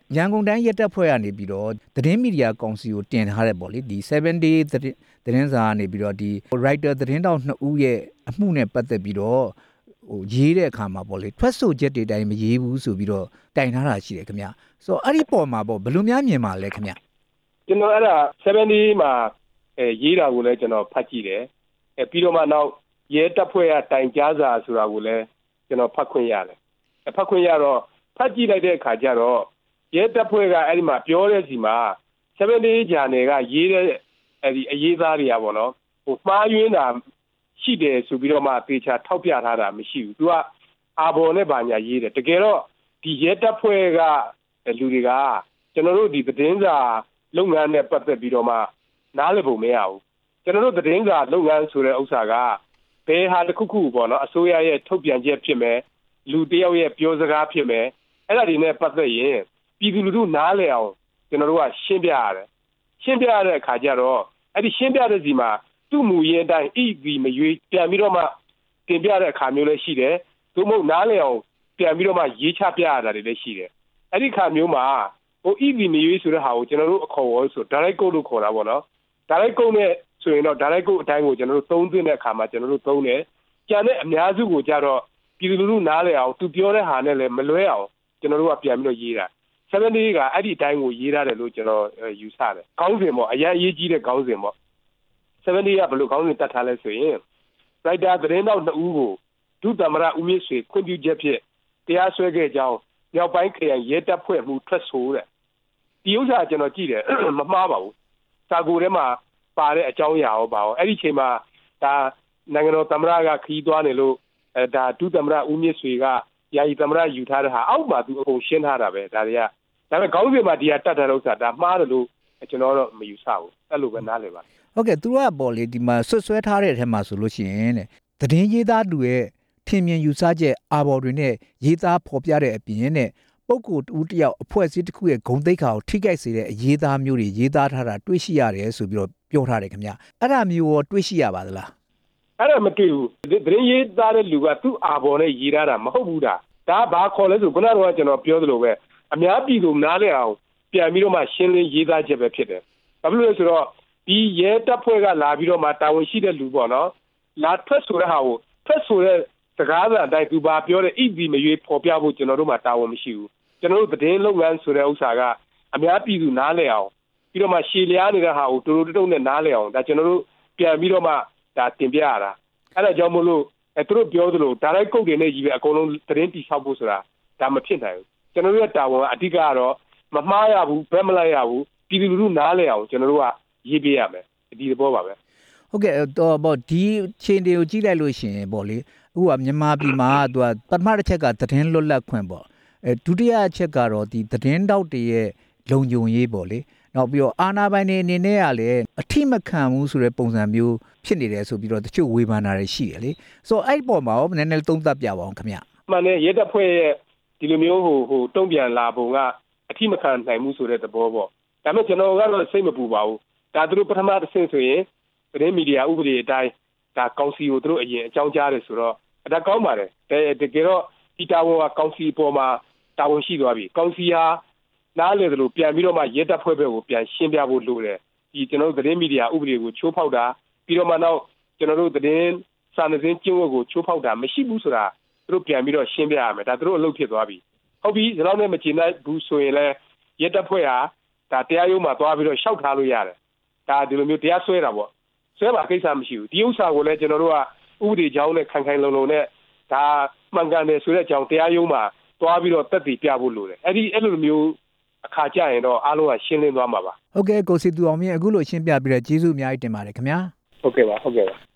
ရန်ကုန်တိုင်းရဲတပ်ဖွဲ့ကနေပြီးတော့သတင်းမီဒီယာကောင်စီကိုတင်ထားတဲ့ပေါ့လေဒီ7 day သတင်းစာကနေပြီးတော့ဒီ writer သတင်းတောက်2ဦးရဲ့အမှုနဲ့ပတ်သက်ပြီးတော့ရေးတဲ့အခါမှာပေါ့လေထွက်ဆိုချက်တွေတိုင်းမရေးဘူးဆိုပြီးတော့တိုင်ထားတာရှိတယ်ခင်ဗျဆိုတော့အဲ့ဒီပေါ်မှာပေါ့ဘယ်လိုများမြင်ပါလဲခင်ဗျကျွန်တော်အဲ့ဒါ7 day မှာရေးတာကိုလည်းကျွန်တော်ဖတ်ကြည့်တယ်ပြီးတော့မှနောက်ရဲတပ်ဖွဲ့ကတိုင်ကြားစာဆိုတာကိုလည်းကျွန်တော်ဖတ်ခွင့်ရတယ်ဖတ်ခွင့်ရတော့ဖတ်ကြည့်လိုက်တဲ့အခါကျတော့ရဲတပ်ဖွဲ့ကအဲ့ဒီမှာပြောတဲ့စီမှာ7 day ဂျာနယ်ကရေးတဲ့အဲ့ဒီအရေးသားတွေကပေါ့နော်မှားယွင်းတာရှိတယ်ဆိုပြီးတော့မှပေချာထောက်ပြထားတာမရှိဘူးသူကအာဘော်နဲ့ဘာညာရေးတယ်တကယ်တော့ဒီရဲတပ်ဖွဲ့ကလူတွေကကျွန်တော်တို့ဒီသတင်းစာလုပ်ငန်းနဲ့ပတ်သက်ပြီးတော့မှနားလည်ဖို့မရဘူးကျွန်တော်တို့သတင်းစာလုပ်ငန်းဆိုတဲ့ဥစ္စာကဘယ်ဟာတစ်ခုခုပေါ့နော်အစိုးရရဲ့ထုတ်ပြန်ချက်ဖြစ်မယ်လူတယောက်ရဲ့ပြောစကားဖြစ်မယ်အဲ့ဒါတွေနဲ့ပတ်သက်ရင်ပြည်သူလူထုနားလည်အောင်ကျွန်တော်တို့ကရှင်းပြရတယ်ရှင်းပြရတဲ့အခါကျတော့အဲ့ဒီရှင်းပြတဲ့စီမှာသူ့မူရင်းအတိုင်းမရွေးပြန်ပြီးတော့မှတင်ပြတဲ့အခါမျိုးလည်းရှိတယ်သို့မဟုတ်နားလည်အောင်ပြန်ပြီးတော့မှရေးချပြရတာတွေလည်းရှိတယ်အဲ့ဒီခါမျိုးမှာမရွေးဆိုတဲ့ဟာကိုကျွန်တော်တို့အခေါ်ဝေါ်ဆို direct code လို့ခေါ်တာပေါ့နော် direct code နဲ့ဆိုရင်တော့ direct code အတိုင်းကိုကျွန်တော်တို့သုံးသင့်တဲ့အခါမှာကျွန်တော်တို့သုံးတယ်ကျန်တဲ့အများစုကိုကြတော့ပြည်သူလူထုနားလည်အောင်သူပြောတဲ့ဟာနဲ့လည်းမလွဲအောင်ကျွန်တော်တို့ကပြန်ပြီးတော့ရေးတာ7 day ကအဲ့ဒီအတိုင်းကိုရေးရတယ်လို့ကျွန်တော်ယူဆတယ်ခေါင်းစဉ်ပေါ့အရင်ရေးကြီးတဲ့ခေါင်းစဉ်ပေါ့7 day ကဘယ်လိုခေါင်းစဉ်တတ်ထားလဲဆိုရင် writer သတင်းတောက်2ဦးကိုဒုသမ္မတဦးမြင့်ဆွေခွင့်ပြုချက်ဖြင့်တရားစွဲခဲ့ကြောင်းမြောက်ပိုင်းခရိုင်ရဲတပ်ဖွဲ့မှထွက်ဆိုတဲ့ဒီဥစ္စာကျွန်တော်ကြည့်တယ်မမှားပါဘူးစာကိုထဲမှာပါတဲ့အကြောင်းအရာရောပါရောအဲ့ဒီချိန်မှာဒါနိုင်ငံတော်သမ္မတကခရီးသွားနေလို့ဒါဒုသမ္မတဦးမြင့်ဆွေကယာယီသမ္မတယူထားတဲ့ဟာအောက်မှာသူအကုန်ရှင်းထားတာပဲဒါတွေကဒါပေမဲ့ခေါင်းစဉ်မှာဒီဟာတတ်တဲ့ဥစ္စာဒါမှားတယ်လို့ကျွန်တော်တော့မယူဆဘူးအဲ့လိုပဲနားလည်ပါဟုတ်ကဲ့သူကပေါ့လေဒီမှာဆွဆွဲထားတဲ့အထက်မှာဆိုလို့ရှိရင်တဲ့သတင်းရေးသားသူရဲ့ထင်မြင်ယူဆချက်အာဘော်တွေနဲ့ရေးသားဖော်ပြတဲ့အပြင်နဲ့ပုဂ္ဂိုလ်တူတယောက်အဖွဲ့အစည်းတစ်ခုရဲ့ဂုဏ်သိက္ခာကိုထိခိုက်စေတဲ့အရေးသားမျိုးတွေရေးသားထားတာတွေ့ရှိရတယ်ဆိုပြီးတော့ပြောထားတယ်ခင်ဗျအဲ့ဒါမျိုးရောတွေ့ရှိရပါသလားအဲ့ဒါမတွေ့ဘူးသတင်းရေးသားတဲ့လူကသူ့အာဘော်နဲ့ရေးထားတာမဟုတ်ဘူးဒါဘာခေါ်လဲဆိုခုနကကျွန်တော်ပြောသလိုပဲအများပြည်သူနားလည်အောင်ပြန်ပြီးတော့မှရှင်းလင်းရေးသားချက်ပဲဖြစ်တယ်ဘာဖြစ်လို့လဲဆိုတော့ဒီရဲတပ်ဖွဲ့ကလာပြီးတော့မှတာဝန်ရှိတဲ့လူပေါ့နော်လာထွက်ဆိုတဲ့ဟာကိုထွက်ဆိုတဲ့စကားသံအတိုင်းသူဘာပြောတဲ့မရွေးပေါ်ပြဖို့ကျွန်တော်တို့မှတာဝန်မရှိဘူးကျွန်တော်တို့သတင်းလုပ်ငန်းဆိုတဲ့ဥစ္စာကအများပြည်သူနားလည်အောင်ပြီးတော့မှရှည်လျားနေတဲ့ဟာကိုတူတူတုံနဲ့နားလည်အောင်ဒါကျွန်တော်တို့ပြန်ပြီးတော့မှဒါတင်ပြရတာအဲ့ဒါကြောင့်မို့လို့သူတို့ပြောသလို direct code တွေနဲ့ကြီးပဲအကုန်လုံးသတင်းတိဆောက်ဖို့ဆိုတာဒါမဖြစ်နိုင်ဘူးကျွန်တော်တို့ရဲ့တာဝန်ကအဓိကကတော့မမှားရဘူးဘက်မလိုက်ရဘူးပြည်သူလူထုနားလည်အောင်ကျွန်တော်တို့ကရေးပေးရမယ်ဒီသဘောပါပဲဟုတ်ကဲ့တော့ပေါ့ဒီချိန်တွေကိုကြည့်လိုက်လို့ရှိရင်ပေါ့လေအခုကမြန်မာပြည်မှာသူကပထမတစ်ချက်ကသတင်းလွတ်လပ်ခွင့်ပေါ့ဒုတိယအချက်ကတော့ဒီသတင်းတောက်တွေရဲ့လုံခြုံရေးပေါ့လေနောက်ပြီးတော့အာဏာပိုင်တွေအနေနဲ့ကလည်းအထိမခံဘူးဆိုတဲ့ပုံစံမျိုးဖြစ်နေတယ်ဆိုပြီးတော့တချို့ဝေဖန်တာတွေရှိတယ်လေဆိုတော့အဲ့ပေါ်မှာရောနည်းနည်းသုံးသပ်ပြပါအောင်ခင်ဗျမှန်တယ်ရဲတပ်ဖွဲ့ရဲ့ဒီလိုမျိုးဟိုတုံ့ပြန်လာပုံကအထိမခံနိုင်မှုဆိုတဲ့သဘောပေါ့ဒါပေမဲ့ကျွန်တော်ကတော့စိတ်မပူပါဘူးဒါသူတို့ပထမတစ်ဆင့်ဆိုရင်သတင်းမီဒီယာဥပဒေအတိုင်းဒါကောင်စီကိုသူတို့အရင်အကြောင်းကြားတယ်ဆိုတော့ဒါကောင်းပါတယ်တကယ်တော့ဒီတာဝန်ကကောင်စီပေါ်မှာတာဝန်ရှိသွားပြီကောင်စီဟာနားလေတယ်လို့ပြန်ပြီးတော့မှရဲတပ်ဖွဲ့ဘက်ကိုပြန်ရှင်းပြဖို့လိုတယ်ဒီကျွန်တော်တို့သတင်းမီဒီယာဥပဒေကိုချိုးဖောက်တာပြီးတော့မှနောက်ကျွန်တော်တို့သတင်းစာနယ်ဇင်းကျင့်ဝတ်ကိုချိုးဖောက်တာမရှိဘူးဆိုတာသူတို့ပြန်ပြီးတော့ရှင်းပြရမယ်ဒါသူတို့အလုပ်ဖြစ်သွားပြီဟုတ်ပြီဒီလောက်နဲ့မကျေနပ်ဘူးဆိုရင်လည်းရဲတပ်ဖွဲ့ဟာဒါတရားရုံးမှာသွားပြီးတော့ရှောက်ထားလို့ရတယ်ဒါဒီလိုမျိုးတရားစွဲတာပေါ့ဆွဲပါကိစ္စမရှိဘူးဒီဥစ္စာကိုလည်းကျွန်တော်တို့ကဥပဒေကြောင်းနဲ့ခိုင်လုံလုံနဲ့ဒါမှန်ကန်တယ်ဆိုတဲ့အကြောင်းတရားရုံးမှာသွားပြီးတော့တက်တည်ပြဖို့လိုတယ်အဲ့လိုမျိုးအခါကျရင်တော့အားလုံးကရှင်းလင်းသွားမှာပါဟုတ်ကဲ့ကိုစီတူအောင်မြင့်အခုလိုရှင်းပြပြီးတော့ကျေးဇူးအများကြီးတင်ပါတယ်ခင်ဗျာဟုတ်ကဲ့ပါ